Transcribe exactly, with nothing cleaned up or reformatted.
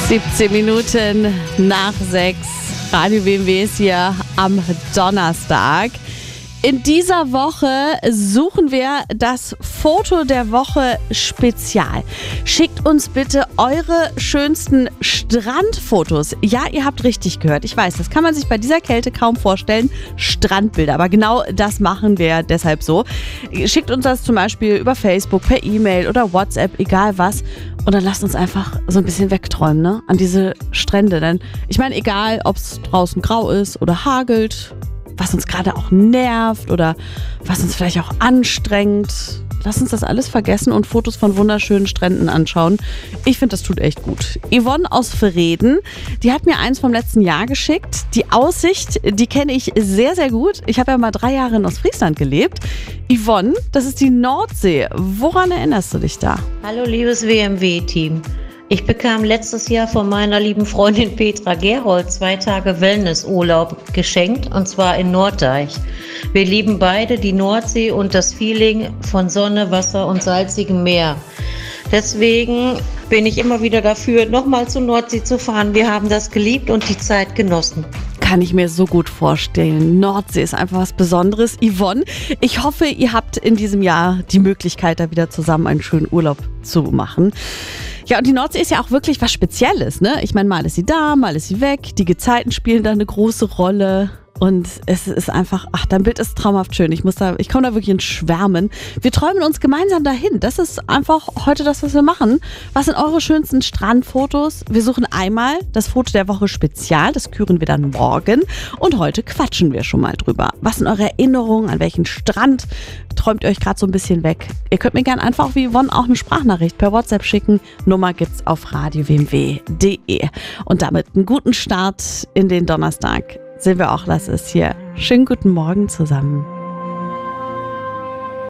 siebzehn Minuten nach sechs. Radio W M W ist hier am Donnerstag. In dieser Woche suchen wir das Foto der Woche Spezial. Schickt uns bitte eure schönsten Strandfotos. Ja, ihr habt richtig gehört. Ich weiß, das kann man sich bei dieser Kälte kaum vorstellen. Strandbilder. Aber genau das machen wir deshalb so. Schickt uns das zum Beispiel über Facebook, per E-Mail oder WhatsApp, egal was. Und dann lasst uns einfach so ein bisschen wegträumen, ne? An diese Strände. Denn ich meine, egal, ob es draußen grau ist oder hagelt, was uns gerade auch nervt oder was uns vielleicht auch anstrengt. Lass uns das alles vergessen und Fotos von wunderschönen Stränden anschauen. Ich finde, das tut echt gut. Yvonne aus Verreden, die hat mir eins vom letzten Jahr geschickt. Die Aussicht, die kenne ich sehr, sehr gut. Ich habe ja mal drei Jahre in Ostfriesland gelebt. Yvonne, das ist die Nordsee. Woran erinnerst du dich da? Hallo liebes W M W-Team. Ich bekam letztes Jahr von meiner lieben Freundin Petra Gerold zwei Tage Wellnessurlaub geschenkt, und zwar in Norddeich. Wir lieben beide die Nordsee und das Feeling von Sonne, Wasser und salzigem Meer. Deswegen bin ich immer wieder dafür, nochmal zur Nordsee zu fahren. Wir haben das geliebt und die Zeit genossen. Kann ich mir so gut vorstellen. Nordsee ist einfach was Besonderes. Yvonne, ich hoffe, ihr habt in diesem Jahr die Möglichkeit, da wieder zusammen einen schönen Urlaub zu machen. Ja, und die Nordsee ist ja auch wirklich was Spezielles, ne? Ich meine, mal ist sie da, mal ist sie weg. Die Gezeiten spielen da eine große Rolle. Und es ist einfach, ach, dein Bild ist traumhaft schön. Ich muss da, ich komme da wirklich ins Schwärmen. Wir träumen uns gemeinsam dahin. Das ist einfach heute das, was wir machen. Was sind eure schönsten Strandfotos? Wir suchen einmal das Foto der Woche Spezial. Das küren wir dann morgen. Und heute quatschen wir schon mal drüber. Was sind eure Erinnerungen? An welchen Strand träumt ihr euch gerade so ein bisschen weg? Ihr könnt mir gerne einfach wie Yvonne auch eine Sprachnachricht per WhatsApp schicken. Nummer gibt's auf radio w m w punkt d e. Und damit einen guten Start in den Donnerstag. Silvia Ochlers ist hier. Schönen guten Morgen zusammen.